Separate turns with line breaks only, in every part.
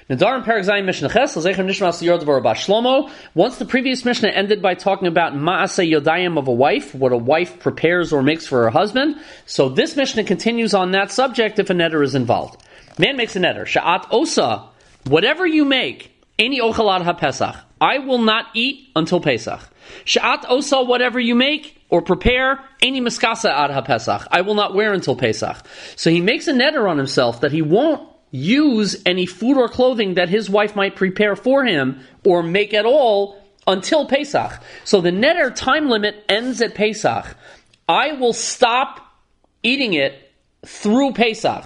Nadarim Perek Zayin Mishnah Ches L'Zecher Nishmas Yor Devar Bas Shlomo. Once the previous Mishnah ended by talking about Ma'aseh Yodayim of a wife, what a wife prepares or makes for her husband. So this Mishnah continues on that subject if a neder is involved. Man makes a neder. Sha'at Osa, whatever you make, Eini Ochel Ad HaPesach, I will not eat until Pesach. Sha'at Osa, whatever you make or prepare, Eini Miskasa Ad HaPesach, I will not wear until Pesach. So he makes a neder on himself that he won't use any food or clothing that his wife might prepare for him or make at all until Pesach. So the neder time limit ends at Pesach. I will stop eating it through Pesach,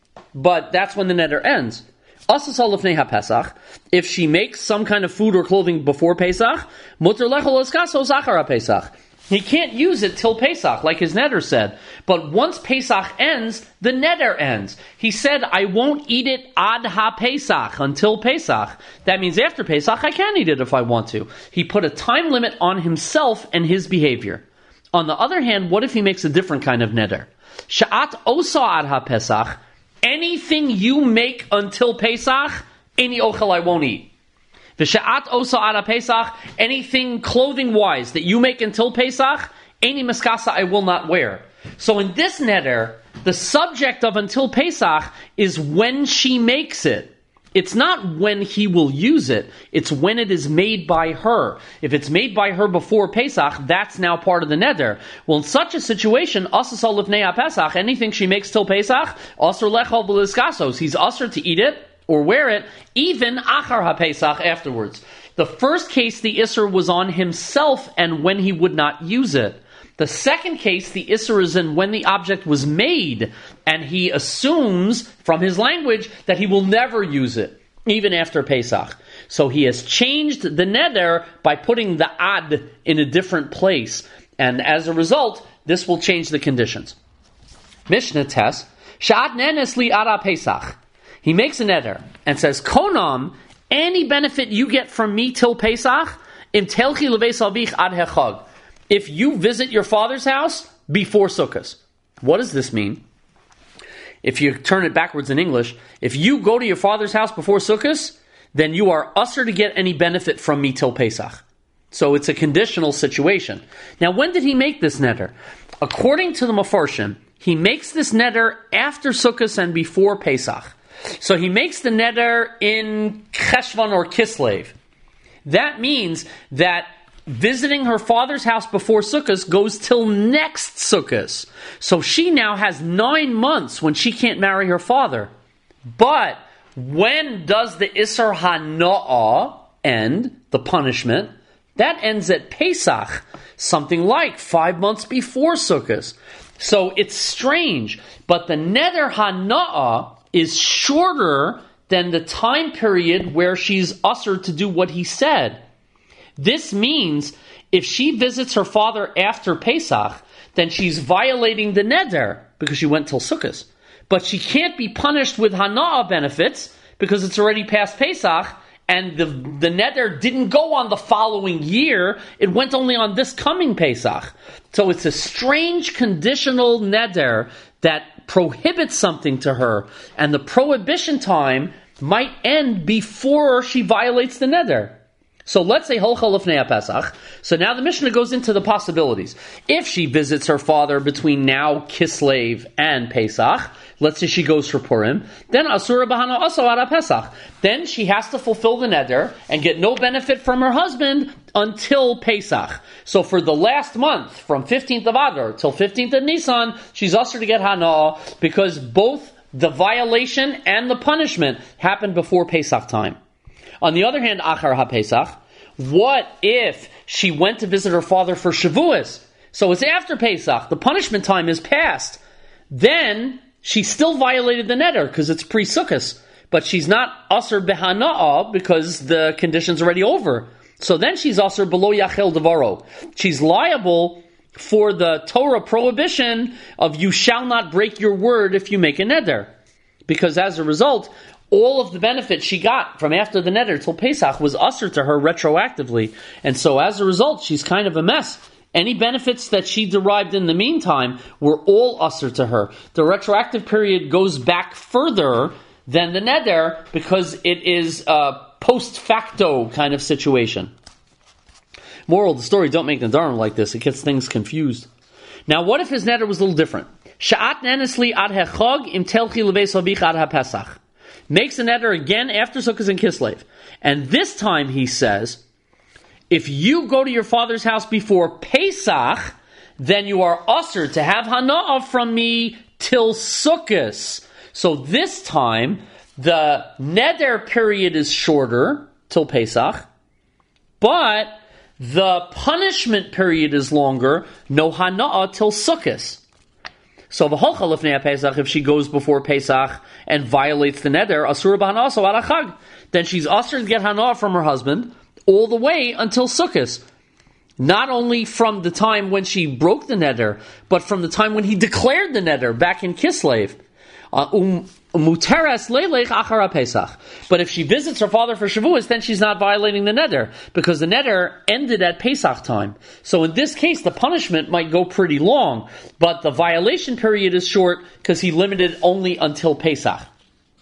but that's when the neder ends. Asasal lefnei haPesach, if she makes some kind of food or clothing before Pesach, muter lechol oskaso zachar haPesach. He can't use it till Pesach, like his neder said. But once Pesach ends, the neder ends. He said, I won't eat it ad ha-Pesach, until Pesach. That means after Pesach, I can eat it if I want to. He put a time limit on himself and his behavior. On the other hand, what if he makes a different kind of neder? Sha'at osa ad ha-Pesach, anything you make until Pesach, any ochel I won't eat. V'sha'at osa ad Pesach, anything clothing-wise that you make until Pesach, any miskasa I will not wear. So in this neder, the subject of until Pesach is when she makes it. It's not when he will use it. It's when it is made by her. If it's made by her before Pesach, that's now part of the neder. Well, in such a situation, asasal lifnei haPesach, anything she makes till Pesach, asur lechol b'liskasos, he's asur to eat it or wear it, even achar haPesach, afterwards. The first case, the Isser was on himself and when he would not use it. The second case, the Isser is in when the object was made, and he assumes from his language that he will never use it, even after Pesach. So he has changed the neder by putting the ad in a different place, and as a result, this will change the conditions. Mishnah Tes, Sha'at nenes li ad Pesach. He makes a neder and says, Konam, any benefit you get from me till Pesach, im telchi leveis avich ad hechag. If you visit your father's house before Sukkot. What does this mean? If you turn it backwards in English, if you go to your father's house before Sukkot, then you are usher to get any benefit from me till Pesach. So it's a conditional situation. Now, when did he make this neder? According to the Mefarshim, he makes this neder after Sukkot and before Pesach. So he makes the neder in Cheshvan or Kislev. That means that visiting her father's house before Sukkot goes till next Sukkot. So she now has 9 months when she can't marry her father. But when does the Isser Hana'ah end, the punishment? That ends at Pesach, something like 5 months before Sukkot. So it's strange, but the Neder Hana'ah is shorter than the time period where she's ushered to do what he said. This means if she visits her father after Pesach, then she's violating the neder because she went till Sukkot. But she can't be punished with Hana'ah benefits because it's already past Pesach, and the neder didn't go on the following year. It went only on this coming Pesach. So it's a strange conditional neder that prohibits something to her, and the prohibition time might end before she violates the neder. So let's say Holcha Lefnei HaPesach. So now the Mishnah goes into the possibilities. If she visits her father between now Kislev and Pesach, let's say she goes for Purim, then Asura Bahana also Ad HaPesach. Then she has to fulfill the neder and get no benefit from her husband until Pesach. So for the last month, from 15th of Adar till 15th of Nisan, she's usher to get Hana because both the violation and the punishment happened before Pesach time. On the other hand, Achar HaPesach, what if she went to visit her father for Shavuos? So it's after Pesach, the punishment time is past. Then she still violated the neder because it's pre-Sukkos, but she's not Asr Behana'ah because the condition's already over. So then she's Asr Below Yachel Devaro. She's liable for the Torah prohibition of you shall not break your word if you make a neder. Because as a result, all of the benefit she got from after the neder till Pesach was ushered to her retroactively. And so as a result, she's kind of a mess. Any benefits that she derived in the meantime were all ushered to her. The retroactive period goes back further than the neder because it is a post facto kind of situation. Moral of the story, don't make Nadarim like this. It gets things confused. Now, what if his neder was a little different? Sha'at nenesli ad hechog im telchi lebeis abich ad ha-Pesach. Makes a neder again after Sukkot and Kislev. And this time he says, if you go to your father's house before Pesach, then you are usher to have hana'ah from me till Sukkot. So this time, the neder period is shorter till Pesach, but the punishment period is longer, no hana'ah till Sukkot. So v'holcha lifnei Pesach, if she goes before Pesach and violates the neder, asura b'hana'ah so ad hachag, then she's usher to get hana'ah from her husband all the way until Sukkot. Not only from the time when she broke the neder, but from the time when he declared the neder back in Kislev. Muteres leilech achara Pesach. But if she visits her father for Shavuos, then she's not violating the neder, because the neder ended at Pesach time. So in this case, the punishment might go pretty long, but the violation period is short because he limited only until Pesach.